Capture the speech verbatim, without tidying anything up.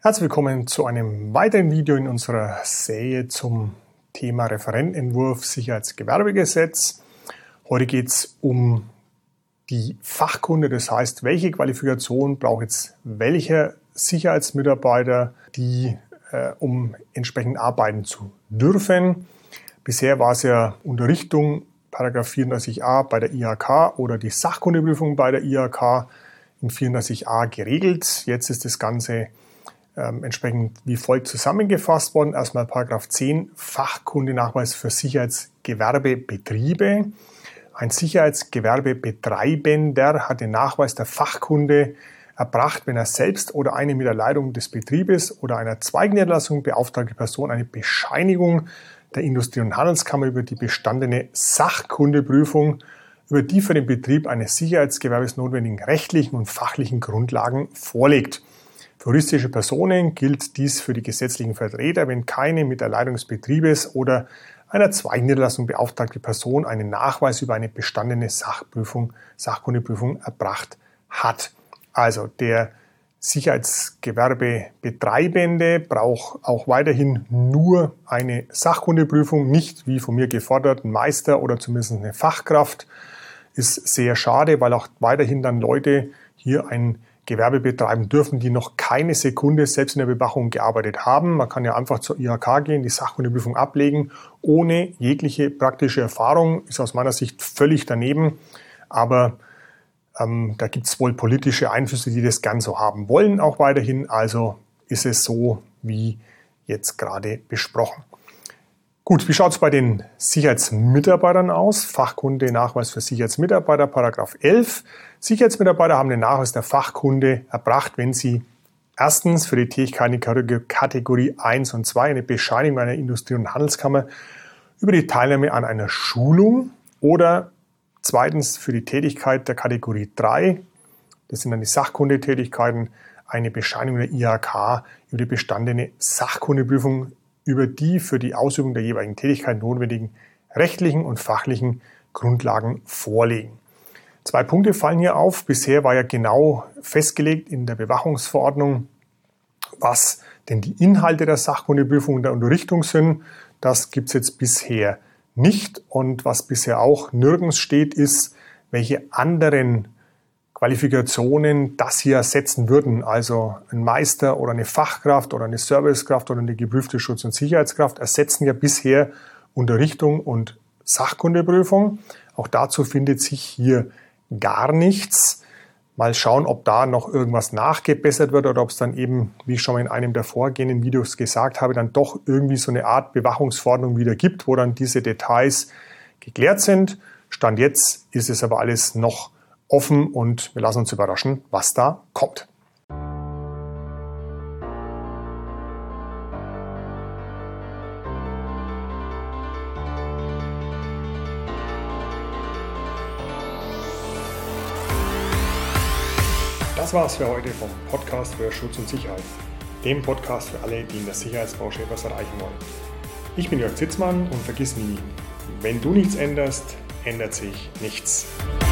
Herzlich willkommen zu einem weiteren Video in unserer Serie zum Thema Referentenentwurf Sicherheitsgewerbegesetz. Heute geht es um die Fachkunde, das heißt, welche Qualifikation braucht jetzt welcher Sicherheitsmitarbeiter, die äh, um entsprechend arbeiten zu dürfen. Bisher war es ja Unterrichtung, Paragraph vierunddreißig a bei der I H K oder die Sachkundeprüfung bei der I H K in vierunddreißig a geregelt. Jetzt ist das Ganze ähm, entsprechend wie folgt zusammengefasst worden. Erstmal Paragraph zehn, Fachkundenachweis für Sicherheitsgewerbebetriebe. Ein Sicherheitsgewerbebetreibender hat den Nachweis der Fachkunde erbracht, wenn er selbst oder eine mit der Leitung des Betriebes oder einer Zweigniederlassung beauftragte Person eine Bescheinigung der Industrie- und Handelskammer über die bestandene Sachkundeprüfung über die für den Betrieb eines Sicherheitsgewerbes notwendigen rechtlichen und fachlichen Grundlagen vorlegt. Für juristische Personen gilt dies für die gesetzlichen Vertreter, wenn keine mit der Leitung des Betriebes oder einer Zweigniederlassung beauftragte Person einen Nachweis über eine bestandene Sachprüfung, Sachkundeprüfung erbracht hat. Also der Sicherheitsgewerbebetreibende braucht auch weiterhin nur eine Sachkundeprüfung, nicht wie von mir gefordert, ein Meister oder zumindest eine Fachkraft. Ist sehr schade, weil auch weiterhin dann Leute hier ein Gewerbe betreiben dürfen, die noch keine Sekunde selbst in der Bewachung gearbeitet haben. Man kann ja einfach zur I H K gehen, die Sachkundeprüfung ablegen, ohne jegliche praktische Erfahrung. Ist aus meiner Sicht völlig daneben, aber ähm, da gibt es wohl politische Einflüsse, die das gern so haben wollen, auch weiterhin. Also ist es so, wie jetzt gerade besprochen. Gut, wie schaut es bei den Sicherheitsmitarbeitern aus? Fachkunde, Nachweis für Sicherheitsmitarbeiter, Paragraph elf. Sicherheitsmitarbeiter haben den Nachweis der Fachkunde erbracht, wenn sie erstens für die Tätigkeiten in Kategorie eins und zwei eine Bescheinigung einer Industrie- und Handelskammer über die Teilnahme an einer Schulung oder zweitens für die Tätigkeit der Kategorie drei, das sind dann die Sachkundetätigkeiten, eine Bescheinigung der I H K über die bestandene Sachkundeprüfung über die für die Ausübung der jeweiligen Tätigkeit notwendigen rechtlichen und fachlichen Grundlagen vorlegen. Zwei Punkte fallen hier auf. Bisher war ja genau festgelegt in der Bewachungsverordnung, was denn die Inhalte der Sachkundeprüfung und der Unterrichtung sind. Das gibt es jetzt bisher nicht. Und was bisher auch nirgends steht, ist, welche anderen Qualifikationen das hier ersetzen würden. Also ein Meister oder eine Fachkraft oder eine Servicekraft oder eine geprüfte Schutz- und Sicherheitskraft ersetzen ja bisher Unterrichtung und Sachkundeprüfung. Auch dazu findet sich hier gar nichts. Mal schauen, ob da noch irgendwas nachgebessert wird oder ob es dann eben, wie ich schon mal in einem der vorgehenden Videos gesagt habe, dann doch irgendwie so eine Art Bewachungsverordnung wieder gibt, wo dann diese Details geklärt sind. Stand jetzt ist es aber alles noch offen und wir lassen uns überraschen, was da kommt. Das war's für heute vom Podcast für Schutz und Sicherheit, dem Podcast für alle, die in der Sicherheitsbranche etwas erreichen wollen. Ich bin Jörg Zitzmann und vergiss nie, wenn du nichts änderst, ändert sich nichts.